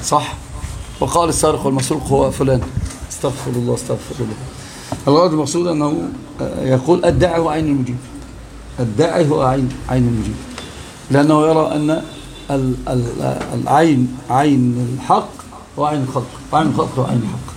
صح. وقال السارق والمسروق هو فلان. استغفر الله استغفر الله. الغرض المقصود أنه يقول الداعي هو عين المجيب. الداعي هو عين المجيب، لأنه يرى أن العين عين الحق وعين الخلق، وعين الخلق وعين الحق.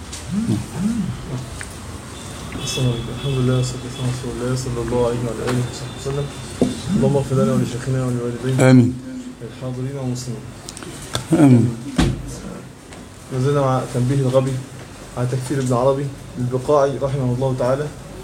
الحمد لله والصلاة والسلام على رسول الله صلى الله عليه وعلى آله وصحبه وسلم. اللهم اغفر لنا ولشيخنا ولوالدينا آمين الحاضرين والمسلمين. آمين. نزلنا مع تنبيه الغبي على تكفير ابن عربي البقاعي رحمه الله تعالى.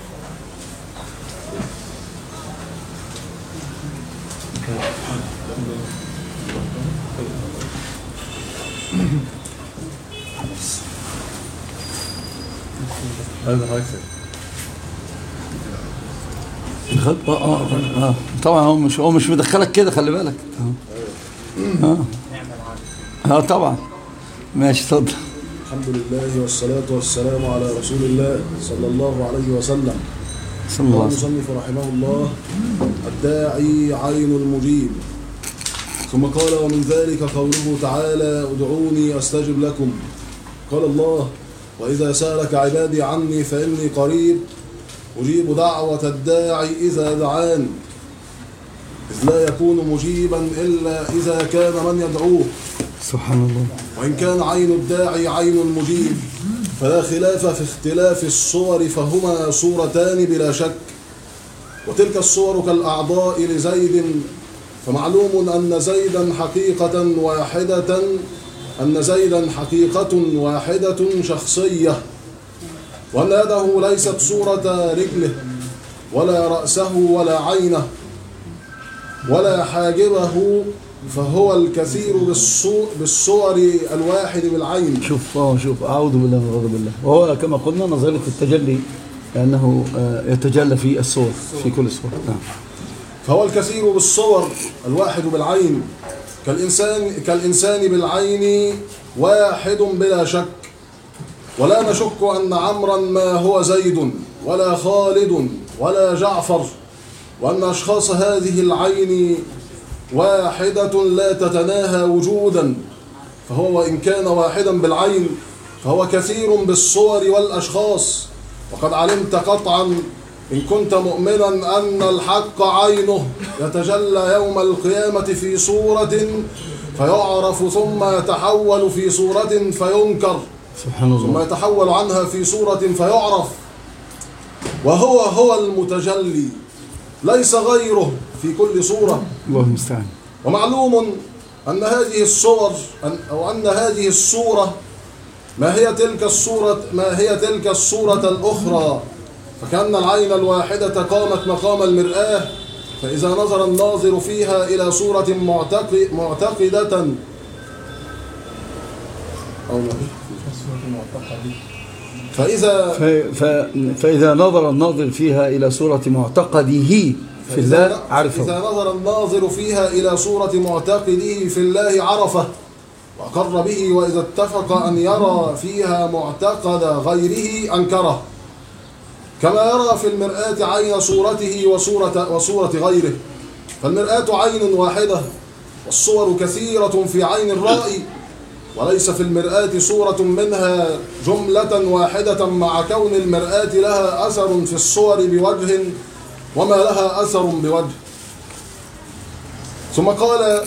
هذا حاجة طبعا هو مش مدخلك كده، خلي بالك. طبعا ماشي اتفضل. الحمد لله والصلاة والسلام على رسول الله صلى الله عليه وسلم. صلى الله عليه وسلم. المصنف رحمه الله: الداعي عين المجيب. ثم قال: ومن ذلك قوله تعالى: ادعوني أستجب لكم. قال الله: وإذا سألك عبادي عني فإني قريب أجيب دعوة الداعي إذا دعان، إذ لا يكون مجيبا إلا إذا كان من يدعوه. سبحان الله. وإن كان عين الداعي عين المجيب فلا خلاف في اختلاف الصور، فهما صورتان بلا شك. وتلك الصور كالأعضاء لزيد، فمعلوم أن زيدا حقيقة واحدة شخصية، وأن يده ليست صورة رجله ولا رأسه ولا عينه ولا حاجبه، فهو الكثير بالصور الواحد بالعين. شوف أعوذ بالله من غضب الله. وهو كما قلنا نظرية التجلي، لأنه يتجلى في الصور في كل الصور. نعم. فهو الكثير بالصور الواحد بالعين، كالإنسان بالعين واحد بلا شك. ولا نشك أن عمرا ما هو زيد ولا خالد ولا جعفر، وأن أشخاص هذه العين واحدة لا تتناهى وجودا. فهو وإن كان واحدا بالعين فهو كثير بالصور والأشخاص. وقد علمت قطعا إن كنت مؤمنا أن الحق عينه يتجلى يوم القيامة في صورة فيعرف، ثم يتحول في صورة فينكر، سبحان الله، ثم يتحول عنها في صورة فيعرف، وهو المتجلي ليس غيره في كل صورة. الله المستعان. ومعلوم أن هذه الصورة ما هي تلك الصورة الأخرى، فكأن العين الواحدة قامت مقام المرآة، فإذا نظر الناظر فيها إلى صورة معتقدة أو فإذا نظر الناظر فيها إلى صورة معتقده في الله عرفه. إذا نظر الناظر فيها إلى صورة معتقده في الله عرفه وأقر به، وإذا اتفق أن يرى فيها معتقد غيره أنكره، كما يرى في المرآة عين صورته وصورة غيره. فالمرآة عين واحدة، والصور كثيرة في عين الرائي، وليس في المرآة صورة منها جملة واحدة، مع كون المرآة لها أثر في الصور بوجه وما لها أثر بوجه. ثم قال: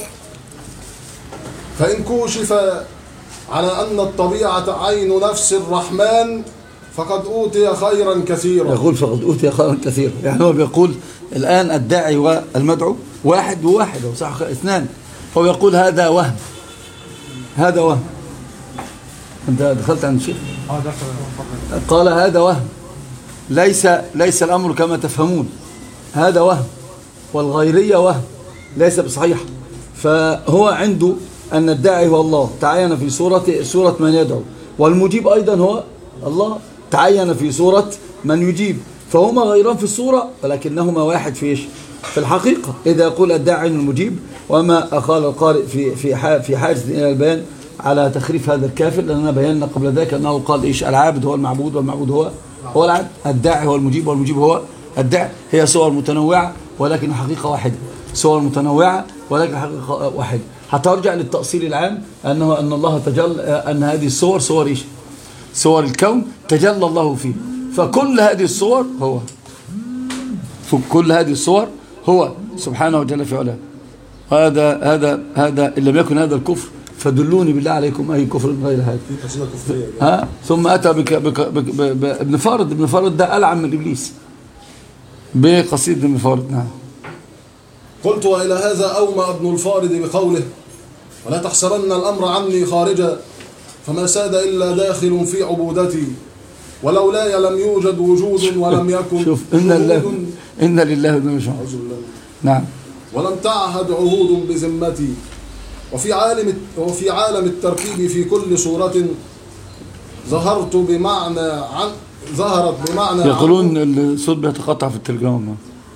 فإن كوشف على أن الطبيعة عين نفس الرحمن فقد أوتي خيرا كثيرا. يقول فقد أوتي خيرا كثيرا، يعني هو بيقول الآن الداعي والمدعو واحد وواحد، أو صح اثنان، فهو يقول هذا وهم، هذا وهم. أنت دخلت عند الشيخ؟ قال هذا وهم، ليس الأمر كما تفهمون، هذا وهم، والغيرية وهم ليس بصحيح. فهو عنده أن الداعي هو الله تعين في صورة من يدعو، والمجيب أيضا هو الله تعين في صورة من يجيب، فهما غيران في الصورة ولكنهما واحد في الحقيقة. إذا يقول الداعي المجيب، وما قال القارئ في حاجة إلى البيان على تخريف هذا الكافر، لأننا بينا قبل ذلك أنه قال العابد هو المعبود والمعبود هو العبد، الداعي هو المجيب والمجيب هو الداعي. هي صور متنوعة ولكن حقيقة واحدة، صور متنوعة ولكن حقيقة واحدة. هترجع للتأصيل العام أن الله تجلى، أن هذه الصور صور إيش؟ صور الكون تجلى الله فيه. فكل هذه الصور هو، كل هذه الصور هو سبحانه وجل في علاه. هذا إن لم يكن هذا الكفر فدلوني بالله عليكم أي كفر غير هذا. ثم أتى ابن فارض. ابن فارض ده ألعن من إبليس بقصيدة ابن فارض. نعم. قلت وإلى هذا أومى ابن الفارض بقوله: ولا تحسبن الأمر عني خارجا فما ساد إلا داخل في عبودتي ولولاي لم يوجد وجود ولم يكن شوف إن لله وإنا إليه. نعم. ولم تعهد عهود بذمتي وفي عالم التركيب في كل صورة ظهرت بمعنى ظهرت بمعنى يقولون الصوت بيتقطع في التليجرام.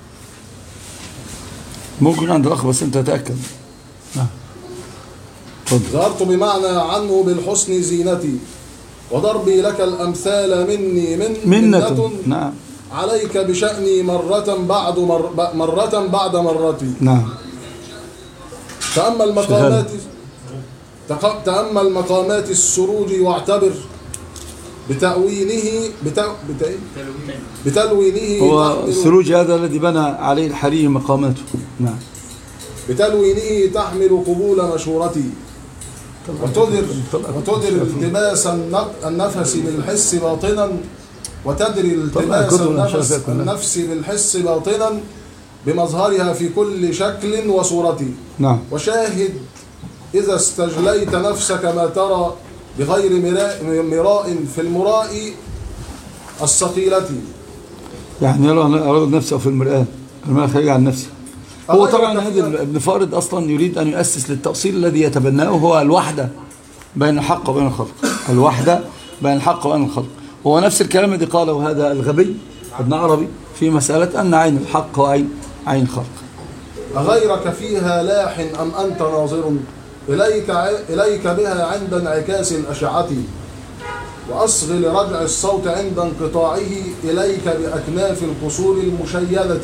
ممكن عند الأخ بس أنت تأكد. ظهرت بمعنى عنه بالحسن زينتي وضربي لك الأمثال مني منة. نعم. عليك بشأني مرة بعد مرتي. نعم. تأمل مقامات السروج واعتبر بتلوينه هو السروج هذا الذي بنى عليه الحرير مقاماته. نعم. بتلوينه تحمل قبول مشورتي وتدر التباس النفس بالحس باطنا وتدري التباس النفس بالحس باطنا بمظهرها في كل شكل وصورة. نعم. وشاهد إذا استجليت نفسك ما ترى بغير مراء في المراء الثقيلة. يعني يرى نفسه في المرآة ما خارج عن نفسه. هو طبعا هذا ابن فارض أصلا يريد أن يؤسس للتأصيل الذي يتبناه هو الوحدة بين الحق وبين الخلق. الوحدة بين الحق وبين الخلق هو نفس الكلام الذي قاله هذا الغبي ابن عربي في مسألة أن عين الحق وعين الخلق. أغيرك فيها لاح أم أنت ناظر إليك بها عند انعكاس الأشعة وأصغ لرجع الصوت عند انقطاعه إليك بأكناف القصور المشيدة.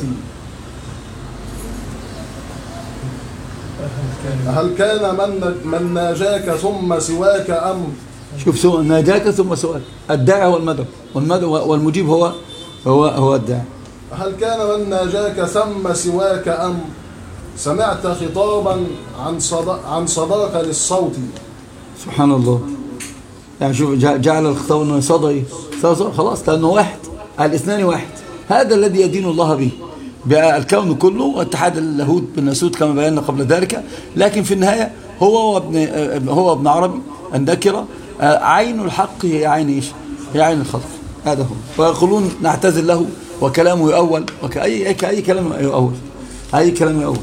هل كان من ناجاك ثم سواك أم شوف ناجاك ثم سواك. الداعي هو المدعو والمجيب هو الداعي. هل كان من ناجاك ثم سواك أم سمعت خطابا عن صداك للصوت. سبحان الله. يعني شوف جعل الخطاب انه صدى خلاص لانه واحد، الاثنان واحد. هذا الذي يدين الله به بالكون كله واتحاد اللاهوت بالناسوت كما بينا قبل ذلك. لكن في النهايه هو ابن عربي النكره عين الحق هي عين ايش؟ هي عين الخلق. هذا هو. ويقولون نعتذر له وكلامه يؤول وكأي كلام يؤول. أي كلام يؤول.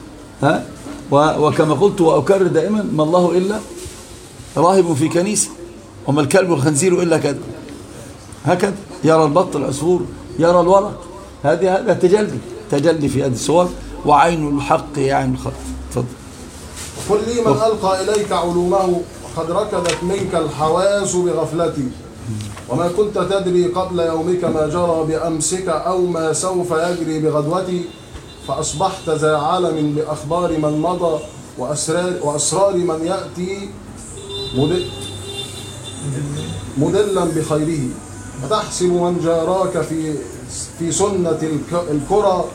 وكما قلت وأكرر دائما ما الله إلا راهب في كنيسة وما الكلب والخنزير إلا كذا. هكذا يرى البط العصفور يرى الورق. هذا تجلي في هذه الصور. وعين الحق هي عين الخلق. تفضل. قل لي من ألقى إليك علومه وقد ركضت منك الحواس بغفلتي وما كنت تدري قبل يومك ما جرى بأمسك أو ما سوف يجري بغدوتي فأصبحت ذا علم بأخبار من مضى وأسرار من يأتي مدلا بخيره فتحسب من جاراك في سنة الكرة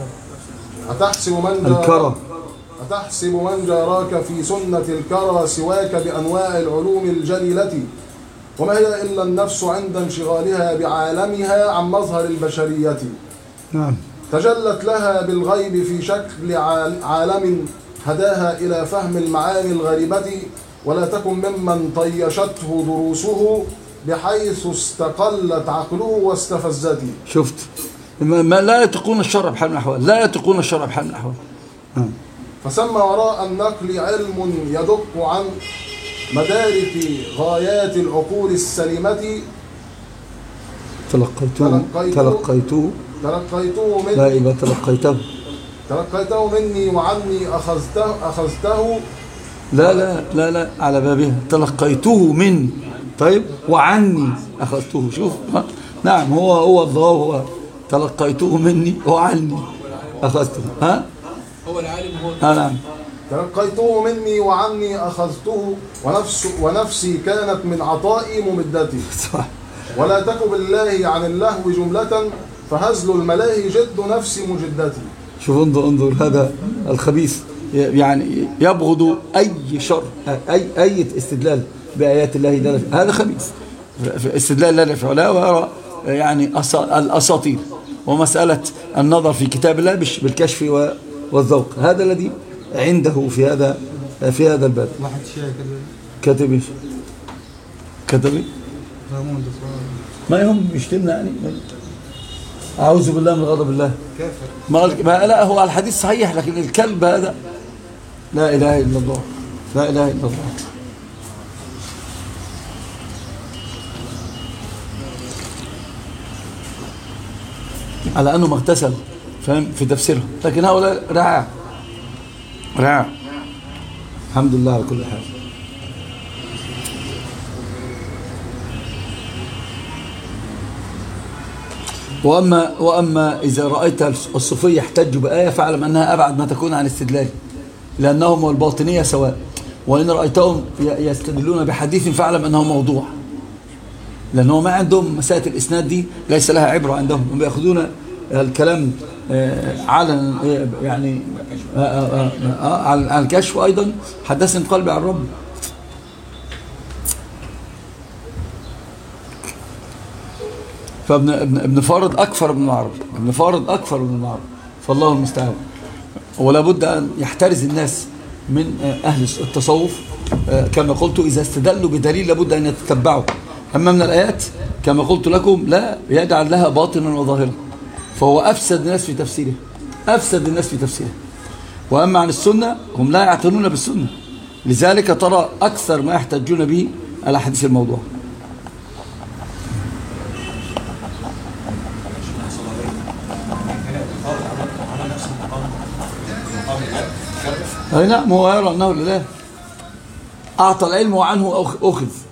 أتحسب من جاراك في سنة الكرى سواك بأنواع العلوم الجليلة وما هي إلا النفس عند انشغالها بعالمها عن مظهر البشرية. نعم. تجلت لها بالغيب في شكل عالم هداها إلى فهم المعاني الغريبة ولا تكن ممن طيشته دروسه بحيث استقلت عقله واستفزته. شفت ما لا يتقون الشرع بحال من الأحوال. لا يتقون الشرع بحال من الأحوال. فثم وراء النقل علم يدق عن مدارك غايات العقول السليمة تلقيته مني. لا يبقى تلقيته مني وعني أخذته. لا على بابها. تلقيته مني طيب وعني أخذته. شوف نعم هو الضوء هو تلقيته مني وعني أخذته. هو العالم هو نعم. تلقيته مني وعني أخذته ونفسي كانت من عطائي ممدتي. صح. ولا تك بالله عن اللهو جملة فهزل الملاهي جد نفسي مجدتي. شوف انظر هذا الخبيث يعني يبغض أي شر أي استدلال بآيات الله دل. هذا خبيث في استدلال لا في علاه، ويرى يعني الأساطير ومسألة النظر في كتاب الله بالكشف والذوق. هذا الذي عنده في هذا الباب. واحد شيء كاتب ايش؟ كاتب ايه؟ ما يهم يشتمنا يعني. أعوذ بالله من غضب الله. كافر. ما لا هو الحديث صحيح، لكن الكلب هذا لا إله إلا الله، لا إله إلا الله. على أنه مغتسل فهم في تفسيره، لكن هؤلاء رعاع. الحمد لله على كل حال. وأما إذا رأيت الصوفية يحتج بآية فاعلم أنها أبعد ما تكون عن استدلال، لأنهم والباطنية سواء. وإن رأيتهم يستدلون بحديث فاعلم أنه موضوع، لأنه ما عندهم مسائل الإسناد دي ليس لها عبرة عندهم، هم بيأخذون الكلام على يعني على الكشف. أيضا حدثني قلبي عن رب. فابن فارض أكثر من العرب، ابن فارض أكثر من العرب، فالله المستعان. ولا بد أن يحترز الناس من أهل التصوف كما قلت، إذا استدلوا بدليل لابد أن يتتبعوا. أما من الآيات كما قلت لكم لا يجعل لها باطنا وظاهرا، فهو أفسد الناس في تفسيره، أفسد الناس في تفسيره. وأما عن السنة هم لا يعتنون بالسنة، لذلك ترى أكثر ما يحتجون به الأحاديث الموضوع. أي نعم، هو يرى أنه لله، أعطى العلم وعنه أخذ.